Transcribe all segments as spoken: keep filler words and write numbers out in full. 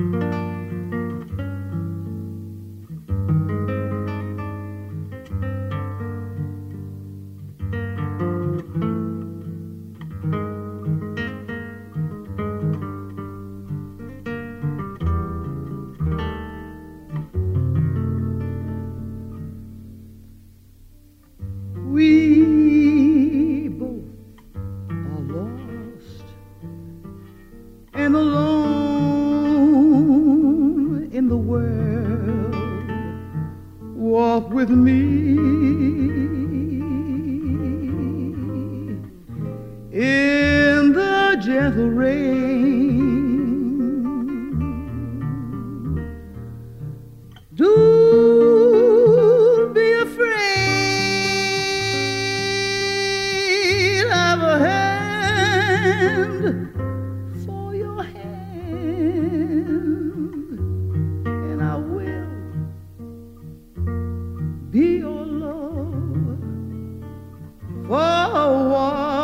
We both are lost and alone in the world. Walk with me in the gentle rain. Don't be afraid of a hand for your hand, and I will be your love for a while.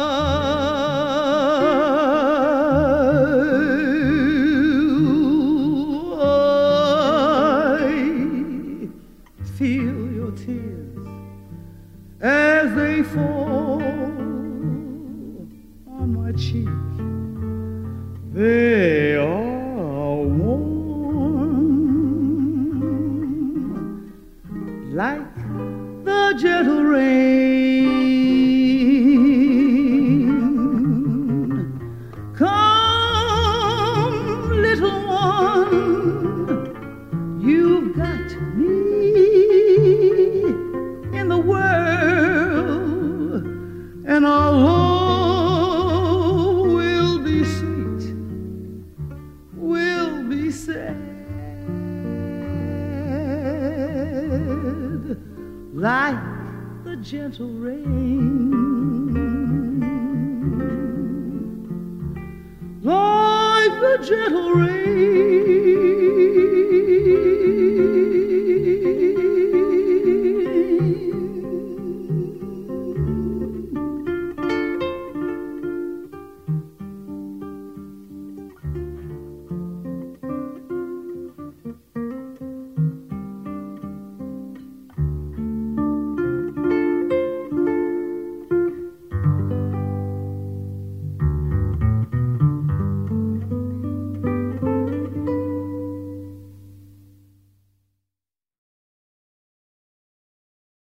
I feel your tears as they fall on my cheek. They are warm like the gentle rain. Come, little one, you've got me in the world, and our love will be sweet, will be sad, like the gentle rain, like the gentle rain.